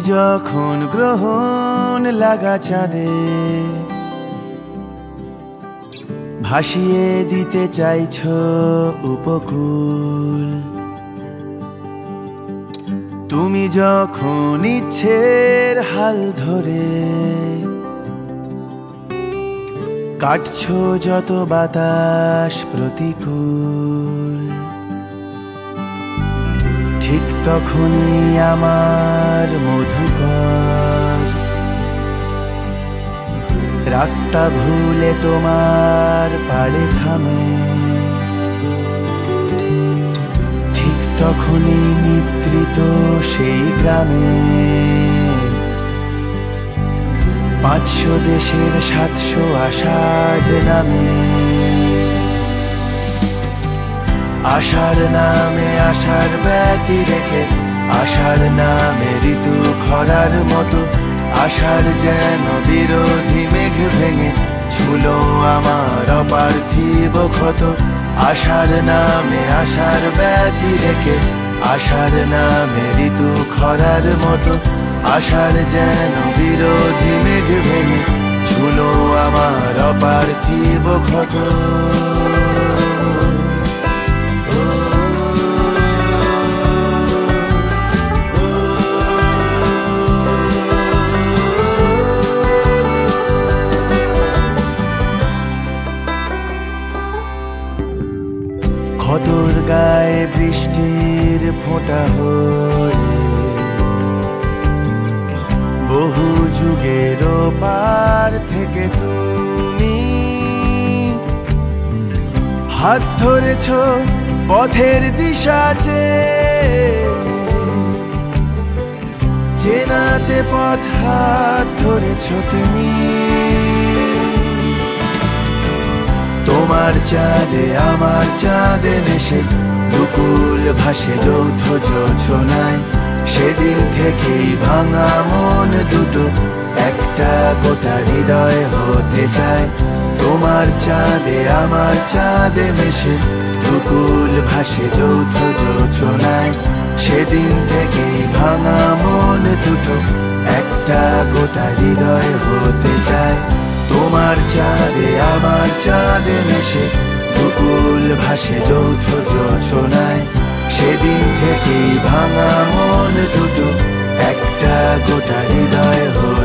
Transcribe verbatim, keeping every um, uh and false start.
যখন গ্রহণ লাগা চাঁদে ভাসিয়ে দিতে চাইছো উপকূল, তুমি যখন ইচ্ছের হাল ধরে কাটছো যত বাতাস প্রতিকূল, ঠিক তখনই আমার মধুকর রাস্তা ভুলে তোমার পাড়ে থামে, ঠিক তখনই নিদ্রিত সেই গ্রামে পাঁচশো দেশের সাতশো আষাঢ় নামে, আষাঢ় নামে আষাঢ় ব্যতি রেখে, আষাঢ় নামে ঋতু খরার মতো, আষাঢ় যেন বিরোধী মেঘ ভেঙে ছুলো আমার অপার্থিব ক্ষত। আষাঢ় নামে আষাঢ় ব্যতি রেখে, আষাঢ় নামে ঋতু খরার মতো, আষাঢ় যেন বিরোধী মেঘ ভেঙে ছুলো আমার অপার্থিব ক্ষত। ক্ষতর গায়ে বৃষ্টির ফোঁটা হয়ে বহু যুগের পার থেকে তুমি হাত ধরেছ পথের দিশা চেনাতে পথ হাত ধরেছ তুমি, তোমার চাঁদে আমার চাঁদে মেশে দুকুল ভাসে যৌথ যোছনায়, সেদিন থেকেই ভাঙা মন দুটো একটা গোটা হৃদয় হতে চায়। তোমার চাঁদে আমার চাঁদে মেশে দুকুল ভাসে যৌথ যোছনায়, সেদিন থেকেই ভাঙা মন দুটো একটা গোটা হৃদয় হতে চায়। তোমার চাঁদে আমার চাঁদে মেশে দুকুল ভাসে যৌথ যোছনায়, সেদিন থেকেই ভাঙা মন দুটো একটা গোটা হৃদয় হতে